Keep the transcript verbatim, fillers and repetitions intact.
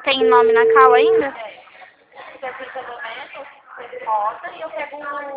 tem nome na cal ainda? Você aplica no método, você bota e eu pego